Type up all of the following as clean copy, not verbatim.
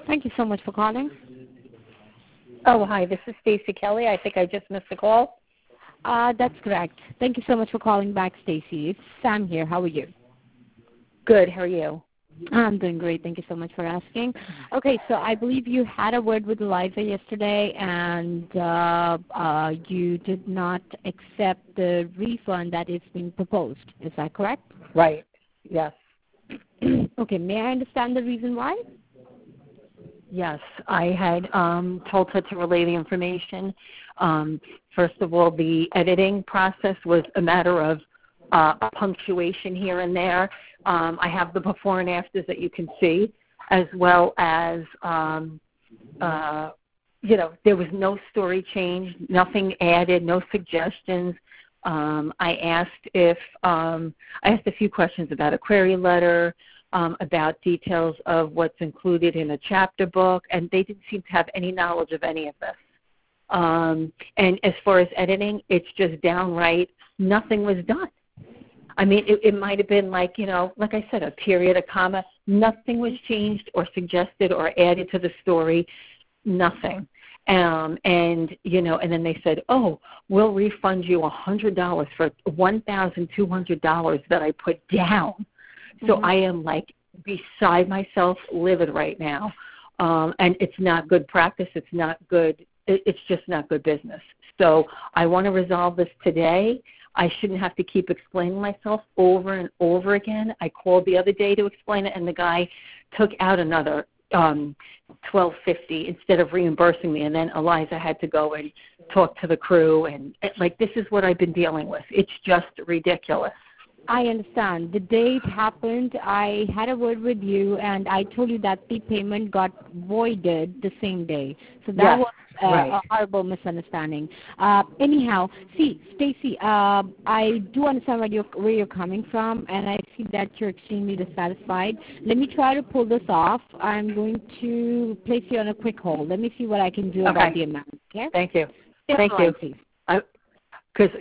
Thank you so much for calling. Oh, hi. This is Stacy Kelly. I think I just missed a call. That's correct. Thank you so much for calling back, Stacy. It's Sam here. How are you? Good. How are you? I'm doing great. Thank you so much for asking. Okay, so I believe you had a word with Eliza yesterday, and you did not accept the refund that is being proposed. Is that correct? Right. Yes. Okay. May I understand the reason why? Yes. I had told her to relay the information. First of all, the editing process was a matter of punctuation here and there. I have the before and afters that you can see, as well as, there was no story change, nothing added, no suggestions. I asked a few questions about a query letter, about details of what's included in a chapter book, and they didn't seem to have any knowledge of any of this. And as far as editing, it's just downright nothing was done. I mean, it might have been like I said, a period, a comma. Nothing was changed or suggested or added to the story. Nothing. And then they said, oh, we'll refund you $100 for $1,200 that I put down. So I am like beside myself, livid right now. And it's not good practice. It's not good. It's just not good business. So I want to resolve this today. I shouldn't have to keep explaining myself over and over again. I called the other day to explain it, and the guy took out another $1,250 instead of reimbursing me. And then Eliza had to go and talk to the crew. And this is what I've been dealing with. It's just ridiculous. I understand. The day it happened, I had a word with you, and I told you that the payment got voided the same day. So that was a horrible misunderstanding. Anyhow, see, Stacy, I do understand where you're coming from, and I see that you're extremely dissatisfied. Let me try to pull this off. I'm going to place you on a quick hold. Let me see what I can do about the amount. Okay? Thank you. Thank you. Because,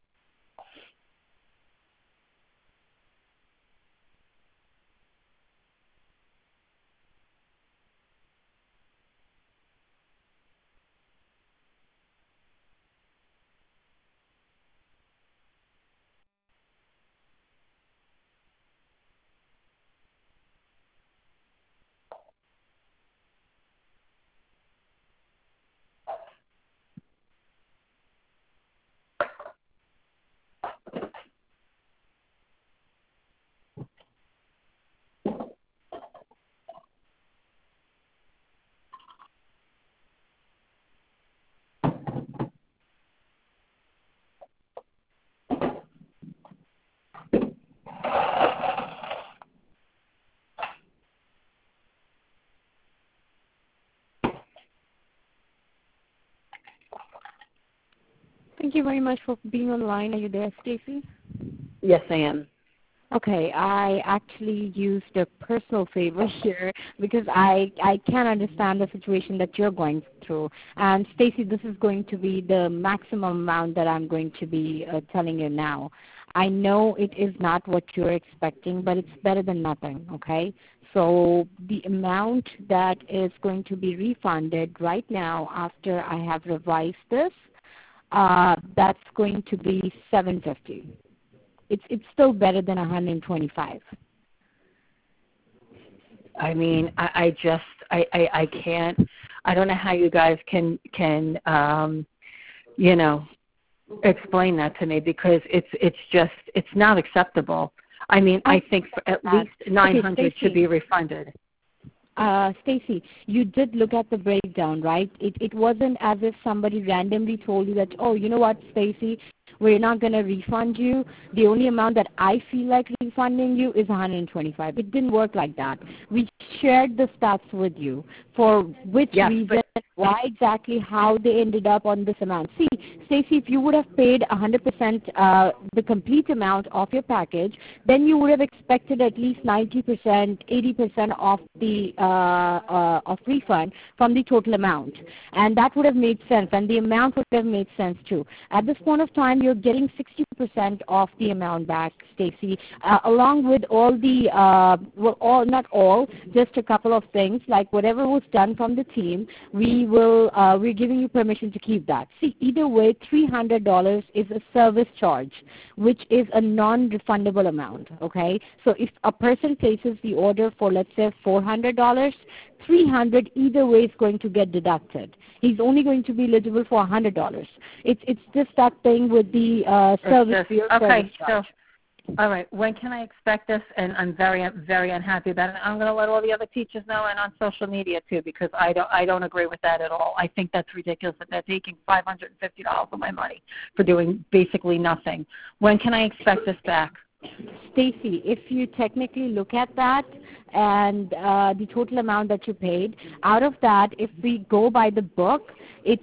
Thank you very much for being on the line. Are you there, Stacy? Yes, I am. Okay, I actually used a personal favor here because I can't understand the situation that you're going through. And Stacy, this is going to be the maximum amount that I'm going to be telling you now. I know it is not what you're expecting, but it's better than nothing, okay? So the amount that is going to be refunded right now after I have revised this, that's going to be $750. It's still better than $125. I mean, I can't. I don't know how you guys can explain that to me, because it's not acceptable. I mean, I think for at least $900 should be refunded. Stacy, you did look at the breakdown, right? It wasn't as if somebody randomly told you that, oh, you know what, Stacy, we're not going to refund you. The only amount that I feel like refunding you is $125. It didn't work like that. We shared the stats with you for which reason, why exactly, how they ended up on this amount. See, Stacy, if you would have paid 100% the complete amount of your package, then you would have expected at least 90%, 80% of the of refund from the total amount. And that would have made sense, and the amount would have made sense too. At this point of time, you're getting 60% off the amount back, Stacy, along with all the, not all, just a couple of things, like whatever was done from the team, we're giving you permission to keep that. See, either way, $300 is a service charge, which is a non-refundable amount, okay? So if a person places the order for, let's say, $400, $300 either way is going to get deducted. He's only going to be eligible for $100. It's just that thing with the service fee. Okay, so all right. When can I expect this? And I'm very, very unhappy about it. I'm going to let all the other teachers know, and on social media too, because I don't agree with that at all. I think that's ridiculous that they're taking $550 of my money for doing basically nothing. When can I expect this back? Stacy, if you technically look at that and the total amount that you paid, out of that, if we go by the book, it's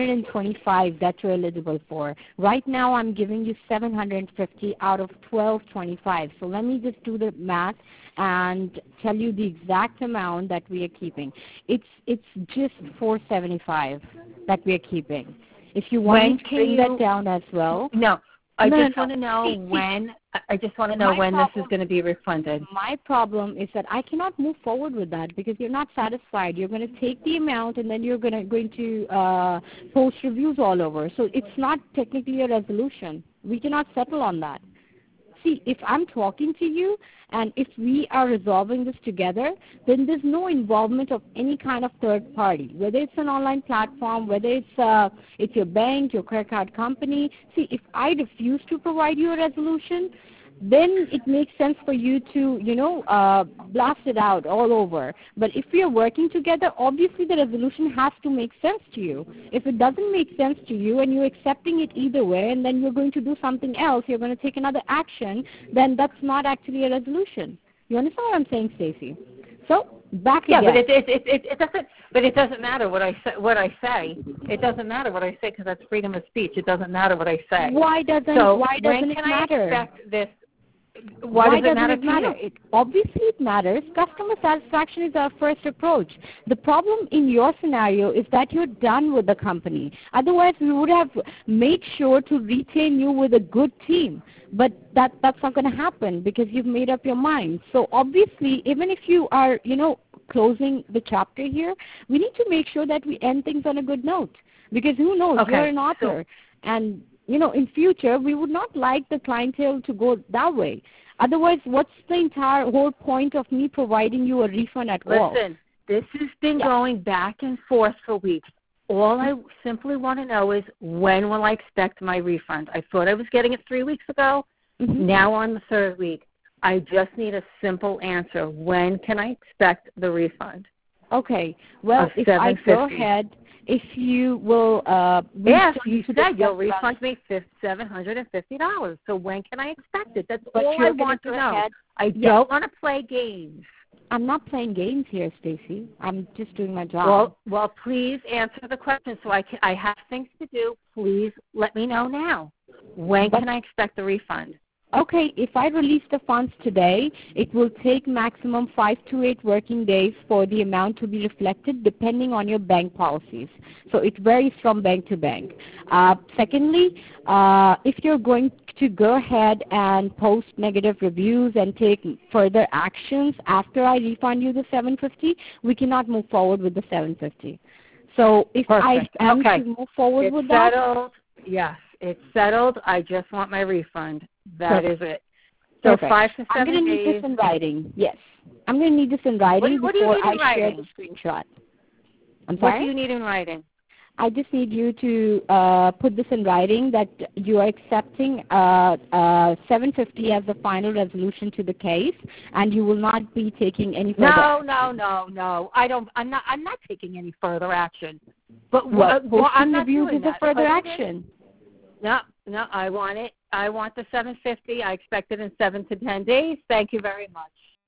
$125 that you're eligible for. Right now, I'm giving you $750 out of $1,225. So let me just do the math and tell you the exact amount that we are keeping. It's just $475 that we are keeping. If you want to bring that down as well. No. I just want to know when this is going to be refunded. My problem is that I cannot move forward with that because you're not satisfied. You're going to take the amount and then you're going to post reviews all over. So it's not technically a resolution. We cannot settle on that. See, if I'm talking to you and if we are resolving this together, then there's no involvement of any kind of third party, whether it's an online platform, whether it's your bank, your credit card company. See, if I refuse to provide you a resolution, then it makes sense for you to, blast it out all over. But if we are working together, obviously the resolution has to make sense to you. If it doesn't make sense to you and you're accepting it either way and then you're going to do something else, you're going to take another action, then that's not actually a resolution. You understand what I'm saying, Stacey? So back again. Yeah, but it doesn't. But it doesn't matter what I say. It doesn't matter what I say because that's freedom of speech. It doesn't matter what I say. Why doesn't it matter? I expect this? Why does it matter? Obviously it matters. Customer satisfaction is our first approach. The problem in your scenario is that you're done with the company. Otherwise, we would have made sure to retain you with a good team. But that's not going to happen because you've made up your mind. So obviously, even if you are, closing the chapter here, we need to make sure that we end things on a good note. Because who knows, you're an author. And in future, we would not like the clientele to go that way. Otherwise, what's the whole point of me providing you a refund at all? Listen, this has been going back and forth for weeks. All I simply want to know is when will I expect my refund? I thought I was getting it 3 weeks ago. Mm-hmm. Now on the third week. I just need a simple answer. When can I expect the refund? Okay. Well, if I go ahead, if you will... yes, you said you'll refund me $750. So when can I expect it? That's all I want to know. I don't want to play games. I'm not playing games here, Stacey. I'm just doing my job. Well, please answer the question so I have things to do. Please let me know now. When can I expect the refund? Okay, if I release the funds today, it will take maximum 5 to 8 working days for the amount to be reflected depending on your bank policies. So it varies from bank to bank. Secondly, if you're going to go ahead and post negative reviews and take further actions after I refund you the $750, we cannot move forward with the $750. So if I am to move forward with that... Yes, it's settled. I just want my refund. That is it. So 5 to 7 days. I'm going to need this in writing. Yes. I'm going to need this in writing before I share the screenshot. I'm sorry? What do you need in writing? I just need you to put this in writing that you are accepting $750 as the final resolution to the case, and you will not be taking any further action. No. I'm not taking any further action. But I'm not doing that. Further action. No, I want it. I want the $750. I expect it in 7 to 10 days. Thank you very much.